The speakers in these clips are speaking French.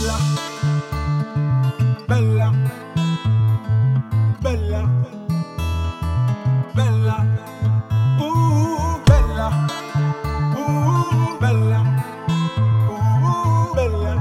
Bella, bella, bella, bella, bella, bella,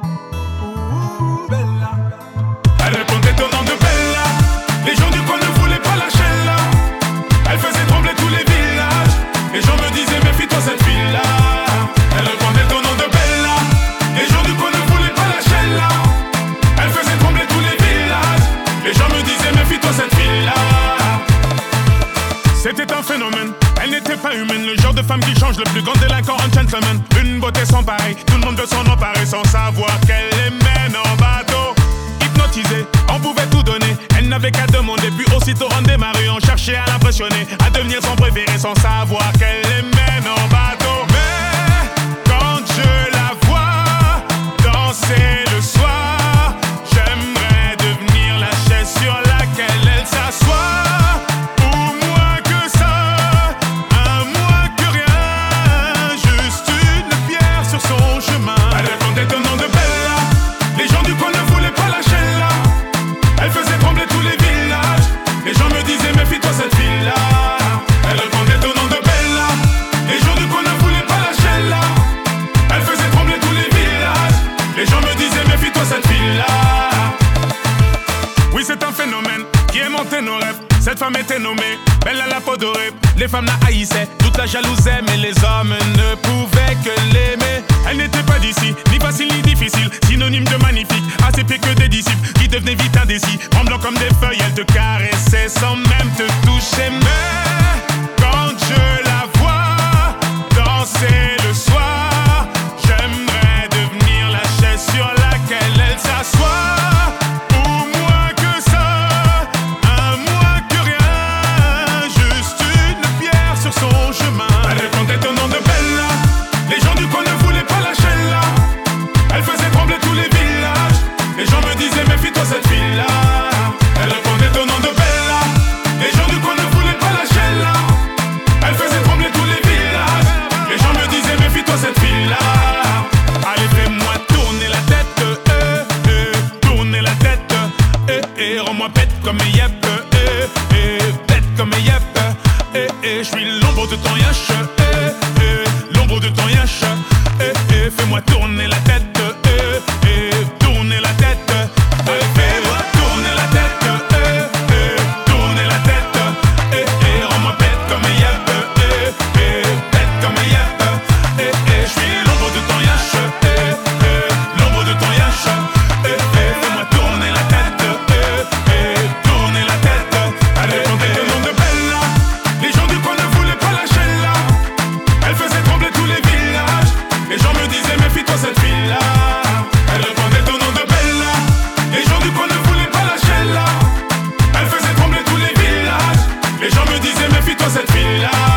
bella. Elle répondait au nom de Bella. Les gens du coin ne voulaient pas lâcher là. Elle faisait trembler tous les villages. Les gens me disaient méfie-toi cette fille-là. Elle répondait au nom de Bella. Les gens du coin ne voulaient pas lâcher là. Elle faisait trembler tous les villages. Les gens me disaient méfie-toi cette fille-là. C'était un phénomène, elle n'était pas humaine. Le genre de femme qui change le plus grand délinquant en gentleman. Une beauté sans pareil, tout le monde veut s'en emparer sans savoir qu'elle les mène en bateau. Hypnotisée, on pouvait tout donner. Elle n'avait qu'à demander, puis aussitôt on démarrait. On cherchait à l'impressionner, à devenir son préféré sans savoir qu'elle les mène en bateau. Mais quand je la vois danser le soir, j'aimerais devenir la chaise sur laquelle elle s'assoit. Cette femme était nommée Belle à la peau dorée. Les femmes la haïssaient, toute la jalousaient, mais les hommes ne pouvaient que l'aimer. Elle n'était pas d'ici, ni facile ni difficile, synonyme de magnifique, assez pire que des disciples qui devenaient vite indécis. Tremblant comme des feuilles, elle te caressait sans même te toucher. Mais quand je la vois danser le soir, j'aimerais devenir la chaise sur laquelle elle s'assoit. Cette fille-là, elle répondait au nom de Bella. Les gens du coin ne voulaient pas lâcher là. Elle faisait trembler tous les villages. Les gens me disaient méfie-toi cette fille-là. Allez fais-moi tourner la tête, tourner la tête, rends-moi bête comme yep, bête comme yep, je suis l'ombre de ton yash, l'ombre de ton yash, fais-moi tourner la tête, tourner la tête. Cette fille-là, elle répondait au nom de Bella. Les gens du coin ne voulaient pas lâcher là. Elle faisait trembler tous les villages. Les gens me disaient méfie-toi cette fille-là.